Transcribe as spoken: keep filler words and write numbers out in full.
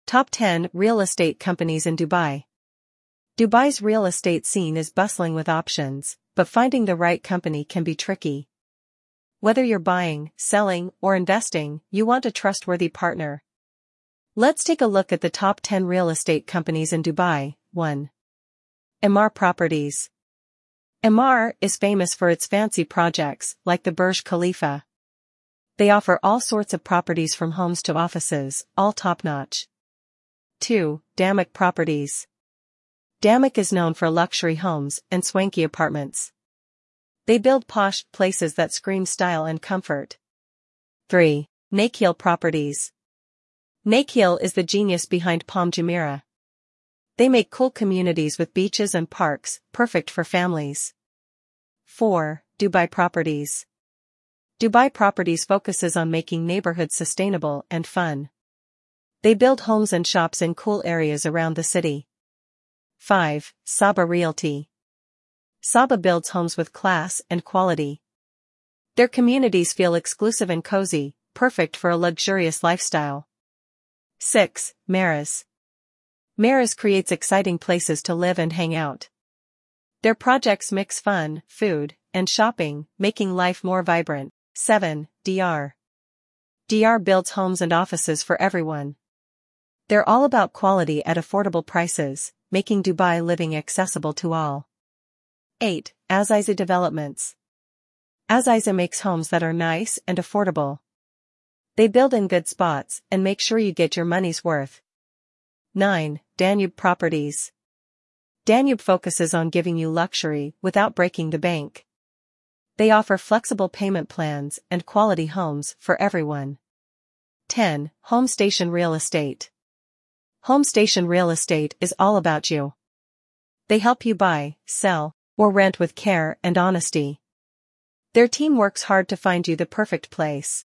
Top ten Real Estate Companies in Dubai. Dubai's real estate scene is bustling with options, but finding the right company can be tricky. Whether you're buying, selling, or investing, you want a trustworthy partner. Let's take a look at the top ten real estate companies in Dubai. one. Emaar Properties. Emaar is famous for its fancy projects, like the Burj Khalifa. They offer all sorts of properties from homes to offices, all top-notch. two. Damac Properties. Damac is known for luxury homes and swanky apartments. They build posh places that scream style and comfort. three. Nakheel Properties. Nakheel is the genius behind Palm Jumeirah. They make cool communities with beaches and parks, perfect for families. four. Dubai Properties. Dubai Properties focuses on making neighborhoods sustainable and fun. They build homes and shops in cool areas around the city. five. Saba Realty. Saba builds homes with class and quality. Their communities feel exclusive and cozy, perfect for a luxurious lifestyle. six. Meraz. Meraz creates exciting places to live and hang out. Their projects mix fun, food, and shopping, making life more vibrant. seven. D R. D R builds homes and offices for everyone. They're all about quality at affordable prices, making Dubai living accessible to all. eight. Aziza Developments. Aziza makes homes that are nice and affordable. They build in good spots and make sure you get your money's worth. nine. Danube Properties. Danube focuses on giving you luxury without breaking the bank. They offer flexible payment plans and quality homes for everyone. ten. Home Station Real Estate. Home Station Real Estate is all about you. They help you buy, sell, or rent with care and honesty. Their team works hard to find you the perfect place.